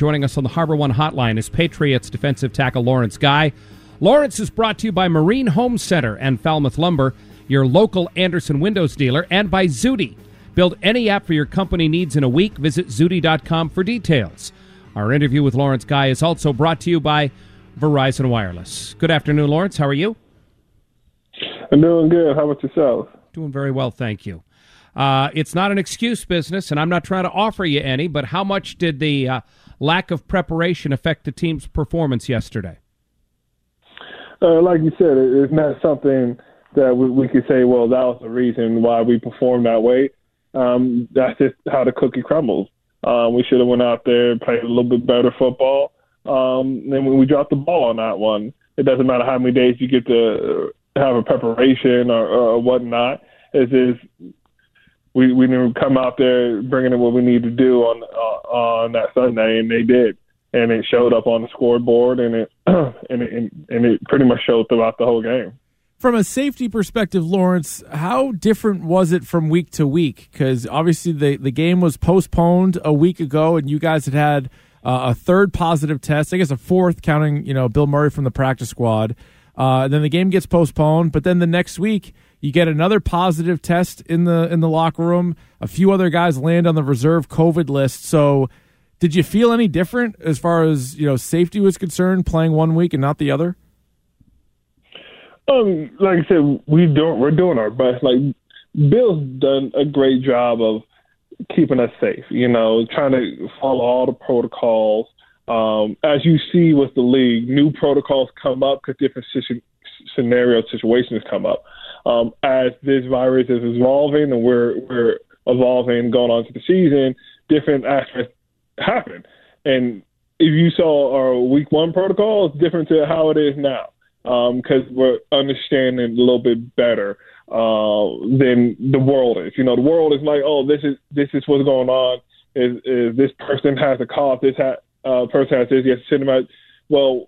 Joining us on the Harbor One Hotline is Patriots defensive tackle Lawrence Guy. Lawrence is brought to you by Marine Home Center and Falmouth Lumber, your local Anderson Windows dealer, and by Zudy. Build any app for your company needs in a week. Visit Zudy.com for details. Our interview with Lawrence Guy is also brought to you by Verizon Wireless. Good afternoon, Lawrence. How are you? I'm doing good. How about yourself? Doing very well, thank you. It's not an excuse business, and I'm not trying to offer you any, but how much did the lack of preparation affect the team's performance yesterday? Like you said, it's not something that we could say, well, that was the reason why we performed that way. That's just how the cookie crumbles. We should have went out there and played a little bit better football. And when we dropped the ball on that one, it doesn't matter how many days you get to have a preparation or whatnot. It's just we didn't come out there bringing in what we need to do on that Sunday, and they did, and it showed up on the scoreboard, and it and it pretty much showed throughout the whole game. From a safety perspective, Lawrence, how different was it from week to week? Because obviously the game was postponed a week ago, and you guys had a third positive test, I guess a fourth, counting Bill Murray from the practice squad. Then the game gets postponed, but then the next week you get another positive test in the locker room. A few other guys land on the reserve COVID list. So, did you feel any different as far as safety was concerned, playing one week and not the other? Like I said, we're doing our best. Like, Bill's done a great job of keeping us safe. Trying to follow all the protocols. As you see with the league, new protocols come up because different situations come up. As this virus is evolving and we're evolving going on to the season, different aspects happen. And if you saw our week one protocol, it's different to how it is now because we're understanding a little bit better than the world is. The world is like, oh, this is what's going on. Is this person has a cough? This person has this. You have to send them out. Well,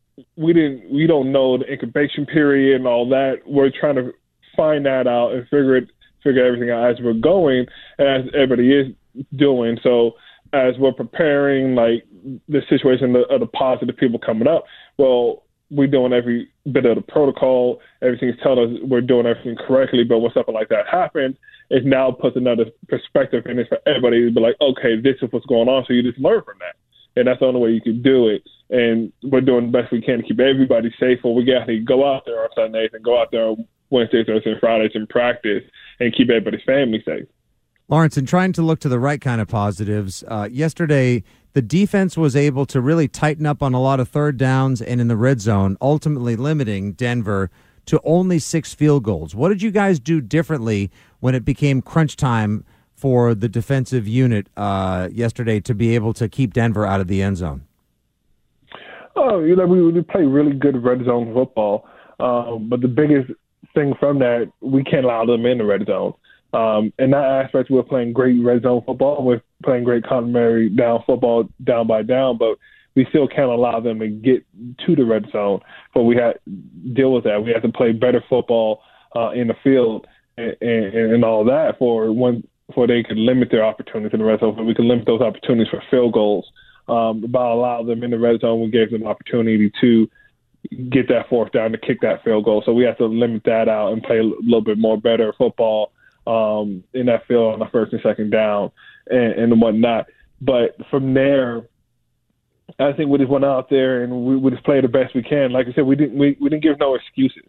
we don't know the incubation period and all that. We're trying to find that out and figure everything out as we're going and as everybody is doing. So as we're preparing, like the situation of the positive people coming up, well, we're doing every bit of the protocol. Everything's telling us we're doing everything correctly. But when something like that happens, it now puts another perspective in it for everybody to be like, okay, this is what's going on. So you just learn from that. And that's the only way you can do it. And we're doing the best we can to keep everybody safe. Or we got to go out there on Sundays and go out there on Wednesdays, Thursdays, and Fridays and practice and keep everybody's family safe. Lawrence, in trying to look to the right kind of positives, yesterday the defense was able to really tighten up on a lot of third downs and in the red zone, ultimately limiting Denver to only 6 field goals. What did you guys do differently when it became crunch time for the defensive unit yesterday to be able to keep Denver out of the end zone? Oh, we play really good red zone football, but the biggest thing from that, we can't allow them in the red zone. In that aspect, we're playing great red zone football. We're playing great complementary down football, down by down, but we still can't allow them to get to the red zone. But we have to deal with that. We have to play better football in the field and all that for they could limit their opportunities in the red zone. But we can limit those opportunities for field goals. By allowing them in the red zone, we gave them an opportunity to get that fourth down to kick that field goal. So we have to limit that out and play a little bit more better football in that field on the first and second down and whatnot. But from there, I think we just went out there and we just played the best we can. Like I said, we didn't give no excuses.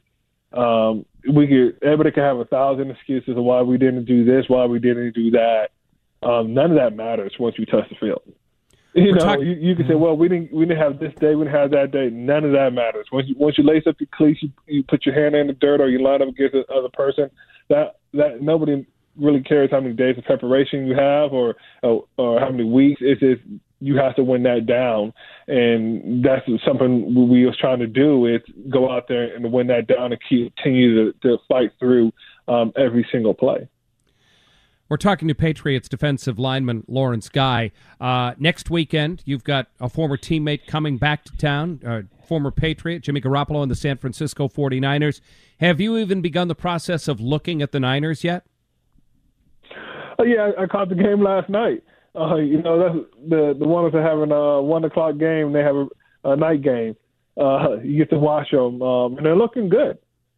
Everybody could have 1,000 excuses of why we didn't do this, why we didn't do that. None of that matters once you touch the field. You can say, well, we didn't have this day, we didn't have that day. None of that matters. Once you lace up your cleats, you put your hand in the dirt, or you line up against the other person. That nobody really cares how many days of preparation you have, or how many weeks. It's just you have to win that down, and that's something we was trying to do. Is go out there and win that down and continue to fight through every single play. We're talking to Patriots defensive lineman Lawrence Guy. Next weekend, you've got a former teammate coming back to town, former Patriot, Jimmy Garoppolo, and the San Francisco 49ers. Have you even begun the process of looking at the Niners yet? Oh, yeah, I caught the game last night. That's the ones that having a 1 o'clock game. They have a night game. You get to watch them, and they're looking good.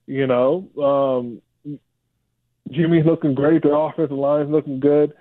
Jimmy's looking great. The offensive line's looking good.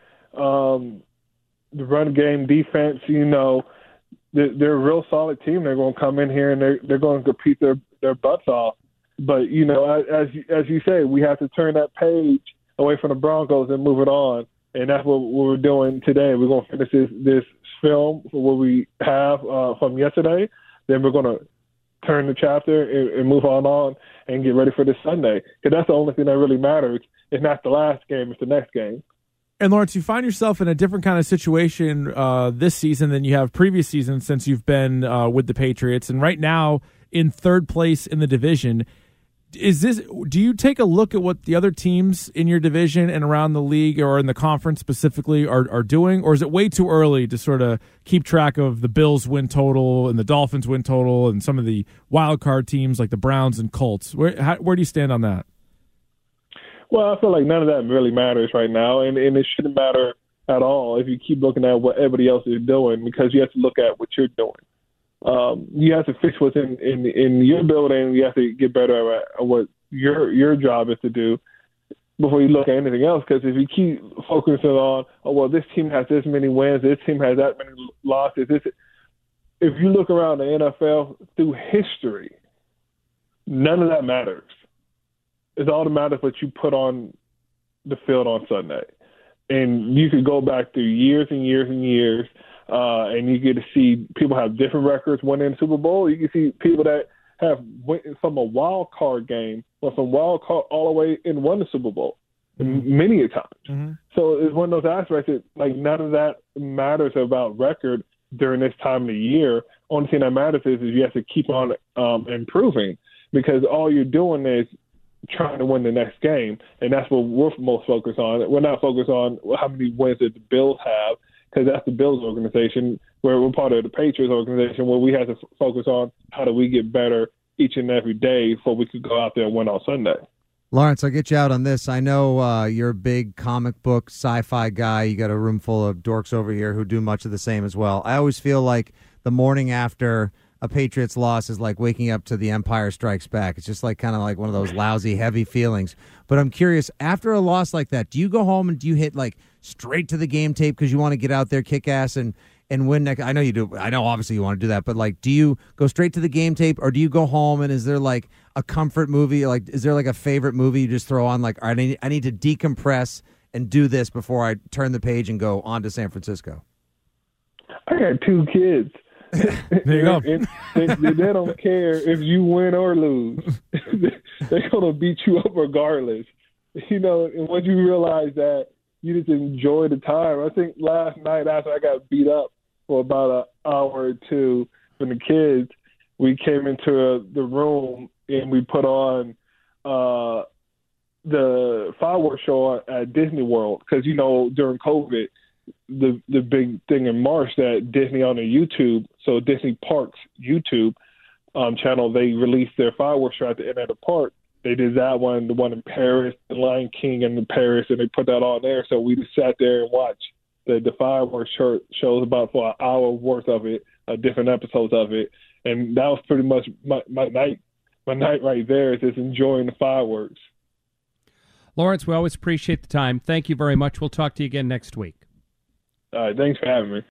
The run game, defense, they're a real solid team. They're going to come in here and they're going to compete their butts off. But as you say, we have to turn that page away from the Broncos and move it on. And that's what we're doing today. We're going to finish this film for what we have from yesterday. Then we're going to turn the chapter and move on and get ready for this Sunday. Because that's the only thing that really matters. It's not the last game, it's the next game. And, Lawrence, you find yourself in a different kind of situation this season than you have previous seasons since you've been with the Patriots. And right now, in third place in the division, do you take a look at what the other teams in your division and around the league or in the conference specifically are doing? Or is it way too early to sort of keep track of the Bills win total and the Dolphins win total and some of the wild card teams like the Browns and Colts? Where do you stand on that? Well, I feel like none of that really matters right now, and it shouldn't matter at all if you keep looking at what everybody else is doing, because you have to look at what you're doing. You have to fix what's in your building. You have to get better at what your job is to do before you look at anything else. Because if you keep focusing on, this team has this many wins, this team has that many losses. If you look around the NFL through history, none of that matters. It's all that matters what you put on the field on Sunday. And you could go back through years and years and years, and you get to see people have different records winning the Super Bowl. You can see people that have went from a wild card game or from wild card all the way and won the Super Bowl many a times. Mm-hmm. So it's one of those aspects that, like, none of that matters about record during this time of the year. Only thing that matters is you have to keep on improving, because all you're doing is trying to win the next game, and that's what we're most focused on. We're not focused on how many wins that the Bills have, because that's the Bills organization, where we're part of the Patriots organization, where we have to focus on how do we get better each and every day before we could go out there and win on Sunday. Lawrence, I'll get you out on this. I know you're a big comic book sci-fi guy. You got a room full of dorks over here who do much of the same as well. I always feel like the morning after a Patriots loss is like waking up to The Empire Strikes Back. It's just like kind of like one of those lousy, heavy feelings. But I'm curious, after a loss like that, do you go home and do you hit like straight to the game tape because you want to get out there, kick ass, and win next? I know you do. I know obviously you want to do that, but like, do you go straight to the game tape, or do you go home and is there like a comfort movie? Like, is there like a favorite movie you just throw on? Like, I need to decompress and do this before I turn the page and go on to San Francisco. I got 2 kids. There you go. And they don't care if you win or lose. They're going to beat you up regardless. And once you realize that, you just enjoy the time. I think last night after I got beat up for about an hour or two from the kids, we came into the room and we put on the fireworks show at Disney World, because, during COVID, the big thing in March that Disney on their YouTube, so Disney Parks YouTube channel, they released their fireworks show at the end of the park. They did that one, the one in Paris, the Lion King in Paris, and they put that on there. So we just sat there and watched the fireworks shows about for an hour worth of it, different episodes of it, and that was pretty much my night. My night right there is just enjoying the fireworks. Lawrence, we always appreciate the time. Thank you very much. We'll talk to you again next week. All right, thanks for having me.